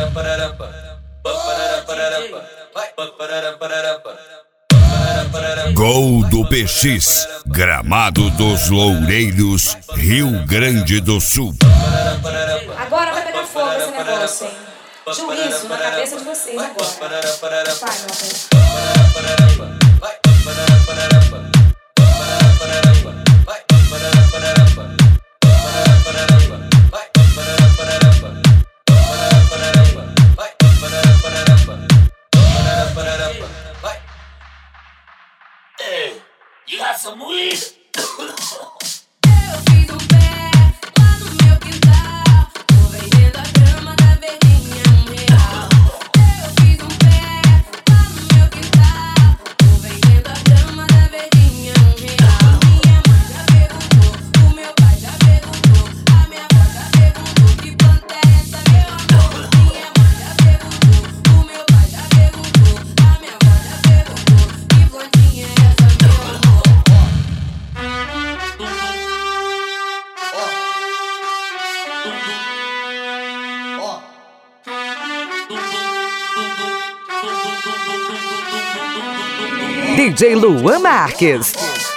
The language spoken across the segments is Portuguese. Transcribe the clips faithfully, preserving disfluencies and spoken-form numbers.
Gol do P X, Gramado dos Loureiros, Rio Grande do Sul. Agora vai pegar fogo esse negócio, hein? Juízo na cabeça de vocês agora. Vai, meu amor. Hey, you got some weed? Eu fiz um pé lá no meu quintal, tô vendendo a grama da verdinha um real. Eu fiz um pé lá no meu quintal, tô vendendo a grama da verdinha um real. Minha mãe já perguntou, o meu pai já perguntou, a minha avó já perguntou, que planta é essa, meu amor? Minha mãe já perguntou, o meu pai já perguntou, a minha avó já perguntou, que plantinha é essa, meu amor? D J Luan Marques.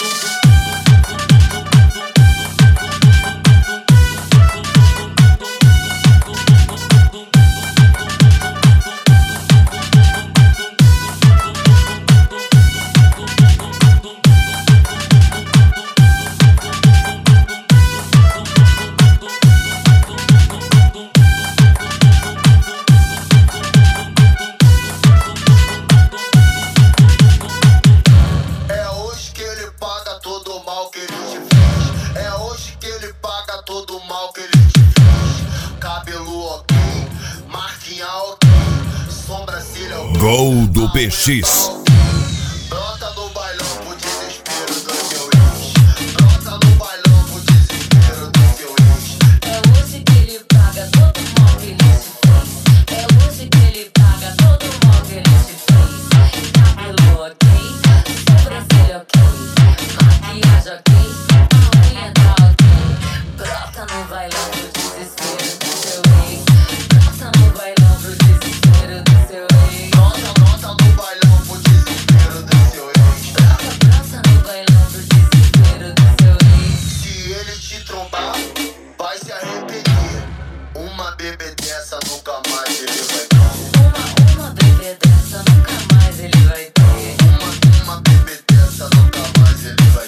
Gol do P X. Brota no bailão pro desespero do seu ex. Brota no bailão pro desespero do seu ex. É hoje que ele paga todo o mal que ele se fez. É hoje que ele paga todo o mal que ele se fez. Cabelo ok, sobrancelha ok, maquiagem ok, a unha tá ok. Brota no bailão pro desespero do seu ex. Brota no bailão pro desespero do seu ex. Brota, brota no bailão pro desespero do seu ex. Brota, brota no bailão pro desespero do seu ex. Se ele te trombar, vai se arrepender. Uma bebê dessa nunca mais ele vai ter. Uma, uma bebê dessa nunca mais ele vai ter. Uma, uma bebê dessa nunca mais ele vai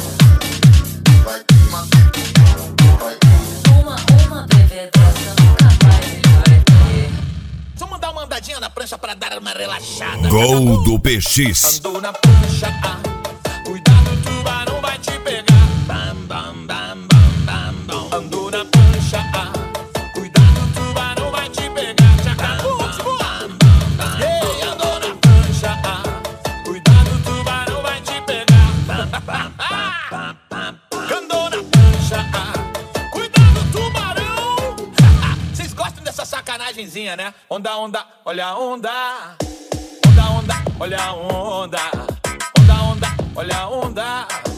ter. Vai ter uma bebê, vai ter. Uma, uma bebê dessa nunca mais ele vai ter. Só mandar uma andadinha na prancha pra dar uma relaxada. Gol do P X. Andou na prancha, ah, cuidado, o tubarão vai te pegar. Bam, bam, bam, bam, bam, bam. Andou na prancha, ah, cuidado, o tubarão vai te pegar. Tchacabu, bam, bam, bam. Ei, andou na prancha, ah, cuidado, o tubarão vai te pegar. Bam, bam, bam, bam, bam, bam. Andou na prancha, ah, cuidado, tubarão. Vocês gostam dessa sacanagemzinha, né? Onda, onda, olha a onda. Onda, onda, olha a onda. Onda, onda, olha a onda.